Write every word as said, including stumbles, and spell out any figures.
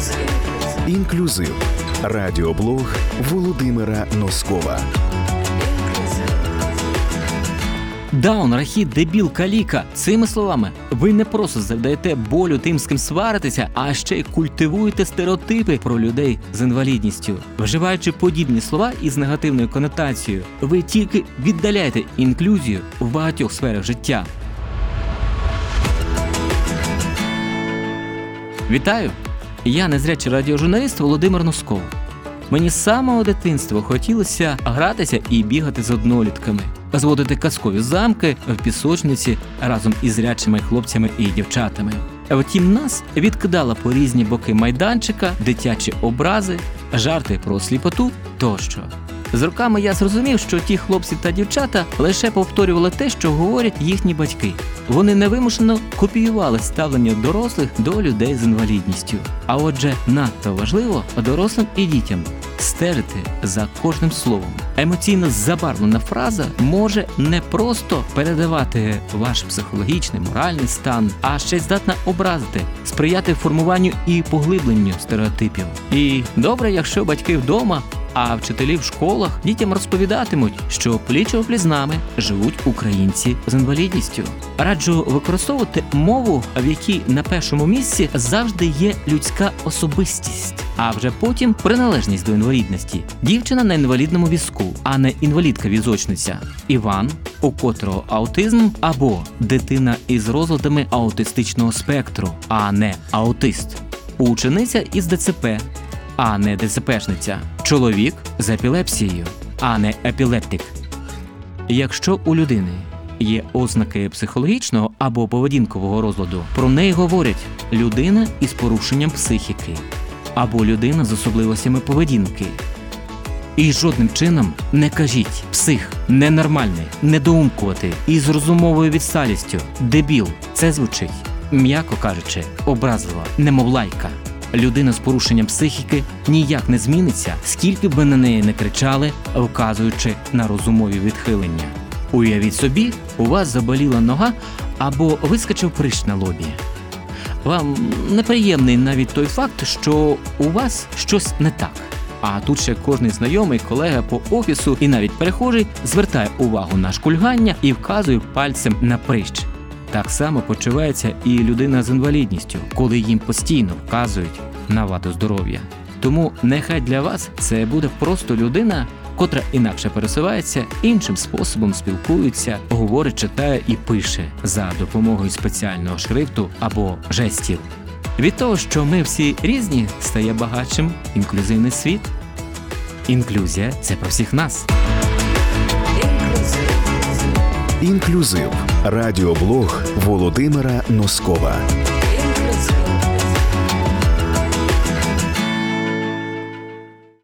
Інклюзив. Радіоблог Володимира Носкова. Даун, рахіт, дебіл, каліка. Цими словами ви не просто завдаєте болю тим, з ким сваритеся, а ще й культивуєте стереотипи про людей з інвалідністю. Вживаючи подібні слова із негативною конотацією, ви тільки віддаляєте інклюзію в багатьох сферах життя. Вітаю! Я незрячий радіожурналіст Володимир Носков. Мені з самого дитинства хотілося гратися і бігати з однолітками, зводити казкові замки в пісочниці разом із зрячими хлопцями і дівчатами. Втім, нас відкидала по різні боки майданчика, дитячі образи, жарти про сліпоту тощо. З роками я зрозумів, що ті хлопці та дівчата лише повторювали те, що говорять їхні батьки. Вони невимушено копіювали ставлення дорослих до людей з інвалідністю. А отже, надто важливо дорослим і дітям стежити за кожним словом. Емоційно забарвлена фраза може не просто передавати ваш психологічний, моральний стан, а ще й здатна образити, сприяти формуванню і поглибленню стереотипів. І добре, якщо батьки вдома, а вчителі в школах дітям розповідатимуть, що пліч-опліч з нами живуть українці з інвалідністю. Раджу використовувати мову, в якій на першому місці завжди є людська особистість, а вже потім приналежність до інвалідності. Дівчина на інвалідному візку, а не інвалідка-візочниця. Іван, у котрого аутизм, або дитина із розладами аутистичного спектру, а не аутист. Учениця із ДЦП, а не ДЦПшниця. Чоловік з епілепсією, а не епілептик. Якщо у людини є ознаки психологічного або поведінкового розладу, про неї говорять людина із порушенням психіки або людина з особливостями поведінки. І жодним чином не кажіть псих, ненормальний, недоумкувати із розумовою відсталістю, дебіл. Це звучить, м'яко кажучи, образливо, немов лайка. Людина з порушенням психіки ніяк не зміниться, скільки б ви на неї не кричали, вказуючи на розумові відхилення. Уявіть собі, у вас заболіла нога або вискочив прищ на лобі. Вам неприємний навіть той факт, що у вас щось не так. А тут ще кожний знайомий, колега по офісу і навіть перехожий звертає увагу на шкульгання і вказує пальцем на прищ. Так само почувається і людина з інвалідністю, коли їм постійно вказують на ваду здоров'я. Тому нехай для вас це буде просто людина, котра інакше пересувається, іншим способом спілкується, говорить, читає і пише за допомогою спеціального шрифту або жестів. Від того, що ми всі різні, стає багатшим інклюзивний світ. Інклюзія – це про всіх нас. Інклюзив. Радіоблог Володимира Носкова.